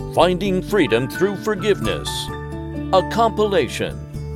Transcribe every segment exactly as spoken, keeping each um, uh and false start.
Finding Freedom Through Forgiveness, a compilation.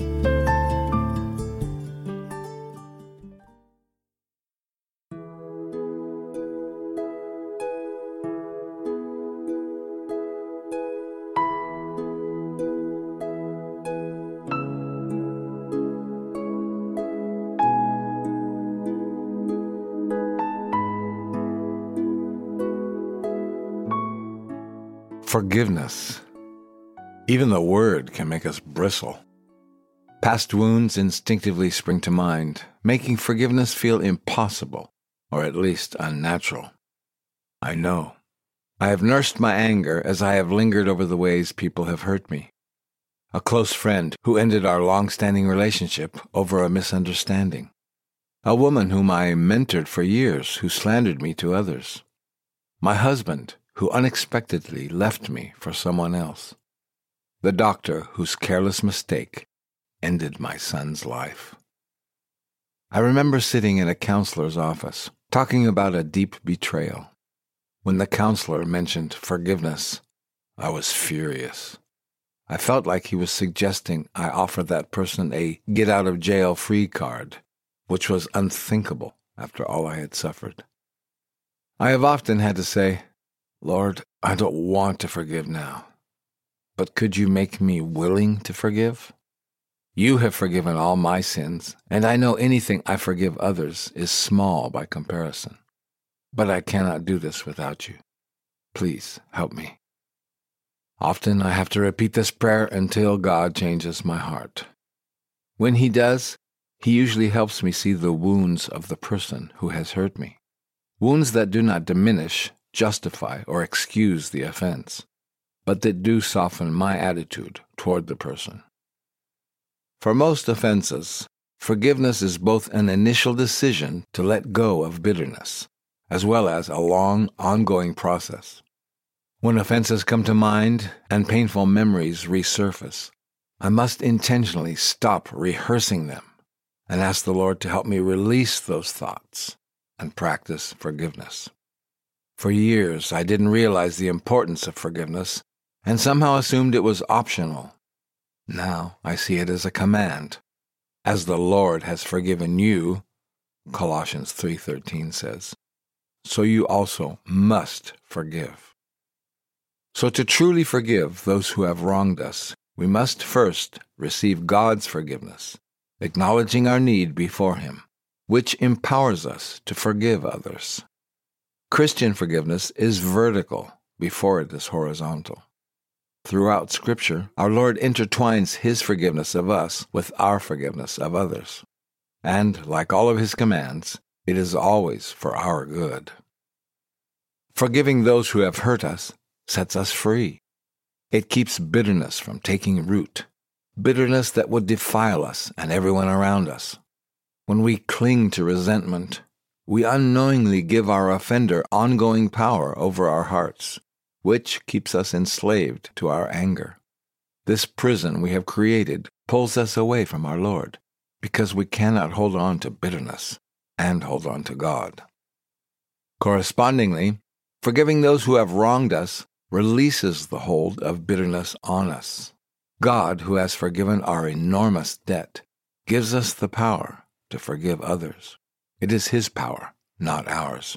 Forgiveness. Even the word can make us bristle. Past wounds instinctively spring to mind, making forgiveness feel impossible, or at least unnatural. I know. I have nursed my anger as I have lingered over the ways people have hurt me. A close friend who ended our long-standing relationship over a misunderstanding. A woman whom I mentored for years who slandered me to others. My husband who unexpectedly left me for someone else. The doctor whose careless mistake ended my son's life. I remember sitting in a counselor's office, talking about a deep betrayal. When the counselor mentioned forgiveness, I was furious. I felt like he was suggesting I offer that person a get-out-of-jail-free card, which was unthinkable after all I had suffered. I have often had to say, Lord, I don't want to forgive now, but could you make me willing to forgive? You have forgiven all my sins, and I know anything I forgive others is small by comparison. But I cannot do this without you. Please help me. Often I have to repeat this prayer until God changes my heart. When He does, He usually helps me see the wounds of the person who has hurt me. Wounds that do not diminish, justify, or excuse the offense, but that do soften my attitude toward the person. For most offenses, forgiveness is both an initial decision to let go of bitterness, as well as a long, ongoing process. When offenses come to mind and painful memories resurface, I must intentionally stop rehearsing them and ask the Lord to help me release those thoughts and practice forgiveness. For years, I didn't realize the importance of forgiveness and somehow assumed it was optional. Now I see it as a command. As the Lord has forgiven you, Colossians three thirteen says, so you also must forgive. So to truly forgive those who have wronged us, we must first receive God's forgiveness, acknowledging our need before Him, which empowers us to forgive others. Christian forgiveness is vertical before it is horizontal. Throughout Scripture, our Lord intertwines His forgiveness of us with our forgiveness of others. And, like all of His commands, it is always for our good. Forgiving those who have hurt us sets us free. It keeps bitterness from taking root, bitterness that would defile us and everyone around us. When we cling to resentment, we unknowingly give our offender ongoing power over our hearts, which keeps us enslaved to our anger. This prison we have created pulls us away from our Lord, because we cannot hold on to bitterness and hold on to God. Correspondingly, forgiving those who have wronged us releases the hold of bitterness on us. God, who has forgiven our enormous debt, gives us the power to forgive others. It is His power, not ours.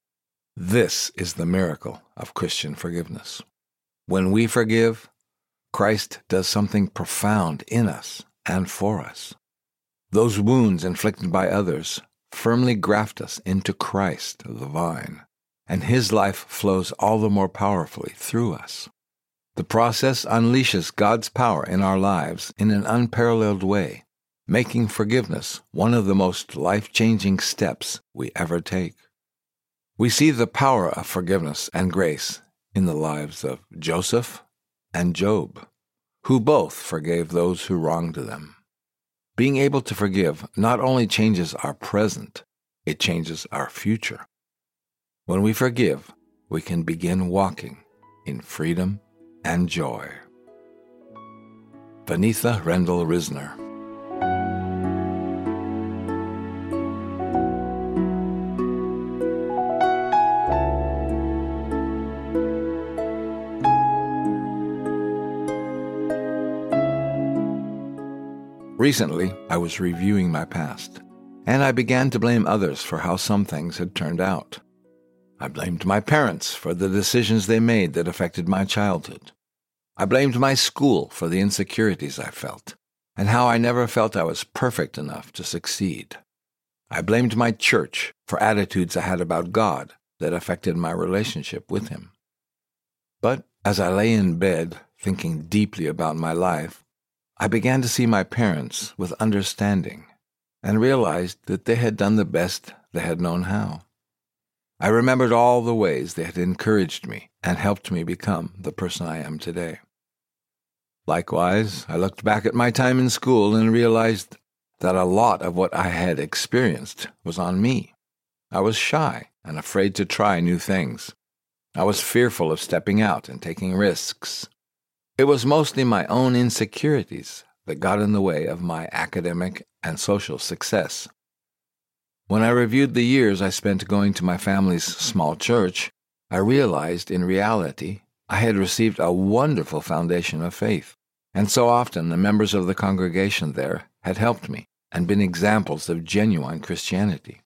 This is the miracle of Christian forgiveness. When we forgive, Christ does something profound in us and for us. Those wounds inflicted by others firmly graft us into Christ, the vine, and His life flows all the more powerfully through us. The process unleashes God's power in our lives in an unparalleled way, making forgiveness one of the most life-changing steps we ever take. We see the power of forgiveness and grace in the lives of Joseph and Job, who both forgave those who wronged them. Being able to forgive not only changes our present, it changes our future. When we forgive, we can begin walking in freedom and joy. Vanitha Rendell Risner. Recently, I was reviewing my past, and I began to blame others for how some things had turned out. I blamed my parents for the decisions they made that affected my childhood. I blamed my school for the insecurities I felt, and how I never felt I was perfect enough to succeed. I blamed my church for attitudes I had about God that affected my relationship with Him. But as I lay in bed, thinking deeply about my life, I began to see my parents with understanding and realized that they had done the best they had known how. I remembered all the ways they had encouraged me and helped me become the person I am today. Likewise, I looked back at my time in school and realized that a lot of what I had experienced was on me. I was shy and afraid to try new things. I was fearful of stepping out and taking risks. It was mostly my own insecurities that got in the way of my academic and social success. When I reviewed the years I spent going to my family's small church, I realized in reality I had received a wonderful foundation of faith, and so often the members of the congregation there had helped me and been examples of genuine Christianity.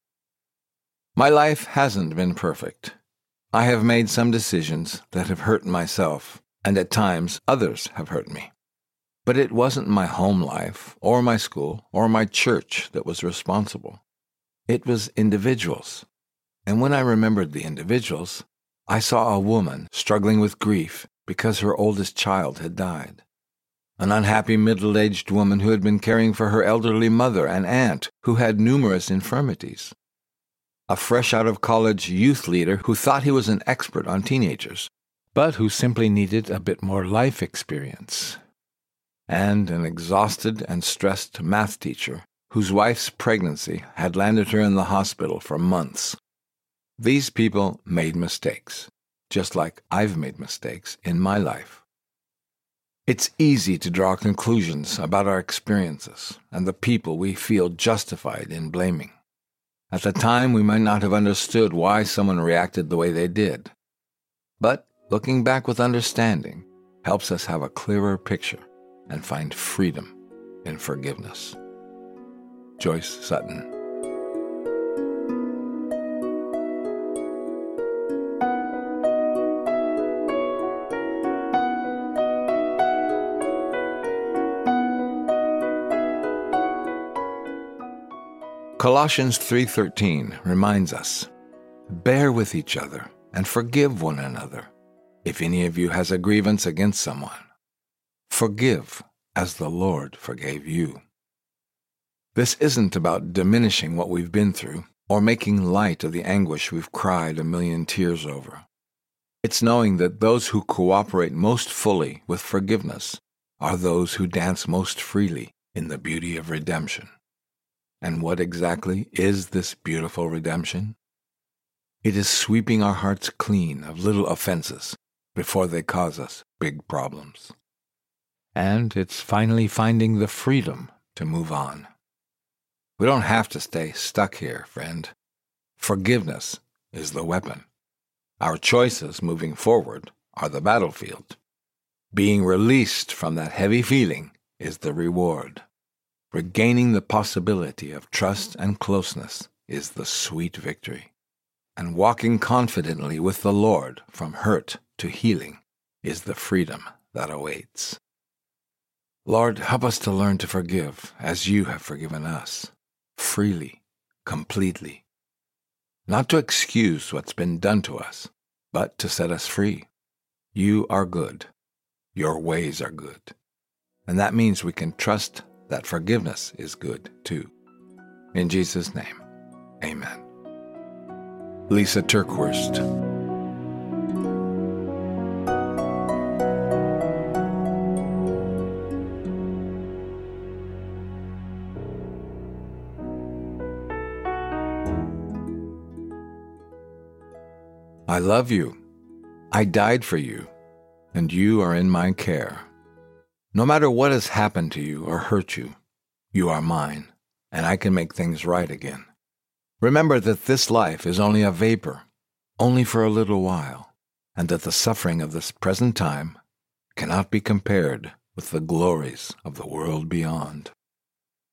My life hasn't been perfect. I have made some decisions that have hurt myself, and at times others have hurt me. But it wasn't my home life, or my school, or my church that was responsible. It was individuals. And when I remembered the individuals, I saw a woman struggling with grief because her oldest child had died. An unhappy middle-aged woman who had been caring for her elderly mother and aunt who had numerous infirmities. A fresh-out-of-college youth leader who thought he was an expert on teenagers, but who simply needed a bit more life experience. And an exhausted and stressed math teacher whose wife's pregnancy had landed her in the hospital for months. These people made mistakes, just like I've made mistakes in my life. It's easy to draw conclusions about our experiences and the people we feel justified in blaming. At the time, we might not have understood why someone reacted the way they did. But looking back with understanding helps us have a clearer picture and find freedom in forgiveness. Joyce Sutton. Colossians three thirteen reminds us, "Bear with each other and forgive one another, if any of you has a grievance against someone. Forgive as the Lord forgave you." This isn't about diminishing what we've been through or making light of the anguish we've cried a million tears over. It's knowing that those who cooperate most fully with forgiveness are those who dance most freely in the beauty of redemption. And what exactly is this beautiful redemption? It is sweeping our hearts clean of little offenses before they cause us big problems. And it's finally finding the freedom to move on. We don't have to stay stuck here, friend. Forgiveness is the weapon. Our choices moving forward are the battlefield. Being released from that heavy feeling is the reward. Regaining the possibility of trust and closeness is the sweet victory. And walking confidently with the Lord from hurt to healing is the freedom that awaits. Lord, help us to learn to forgive as you have forgiven us, freely, completely. Not to excuse what's been done to us, but to set us free. You are good. Your ways are good. And that means we can trust that forgiveness is good too. In Jesus' name, amen. Lisa TerKeurst. I love you. I died for you, and you are in my care. No matter what has happened to you or hurt you, you are mine, and I can make things right again. Remember that this life is only a vapor, only for a little while, and that the suffering of this present time cannot be compared with the glories of the world beyond.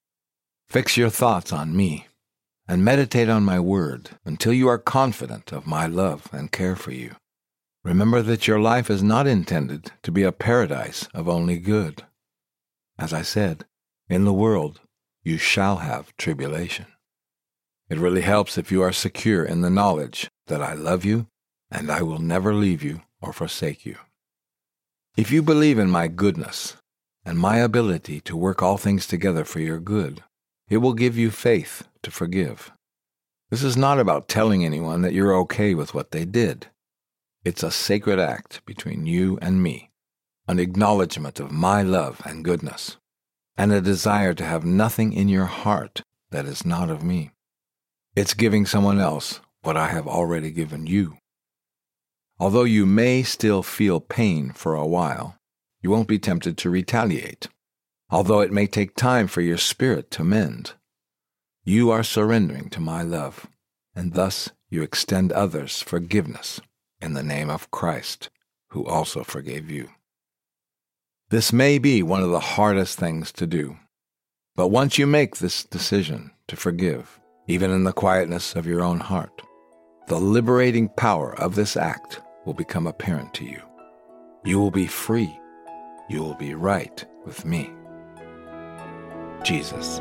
Fix your thoughts on me and meditate on my word until you are confident of my love and care for you. Remember that your life is not intended to be a paradise of only good. As I said, in the world you shall have tribulation. It really helps if you are secure in the knowledge that I love you and I will never leave you or forsake you. If you believe in my goodness and my ability to work all things together for your good, it will give you faith to forgive. This is not about telling anyone that you're okay with what they did. It's a sacred act between you and me, an acknowledgement of my love and goodness, and a desire to have nothing in your heart that is not of me. It's giving someone else what I have already given you. Although you may still feel pain for a while, you won't be tempted to retaliate. Although it may take time for your spirit to mend, you are surrendering to my love, and thus you extend others forgiveness in the name of Christ, who also forgave you. This may be one of the hardest things to do, but once you make this decision to forgive, even in the quietness of your own heart, the liberating power of this act will become apparent to you. You will be free. You will be right with me. Jesus.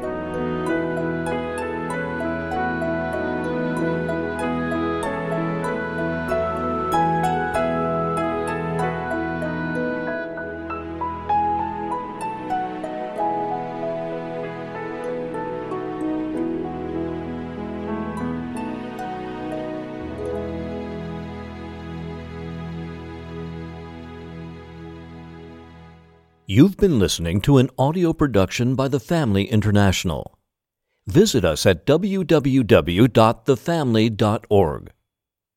You've been listening to an audio production by The Family International. Visit us at w w w dot the family dot org.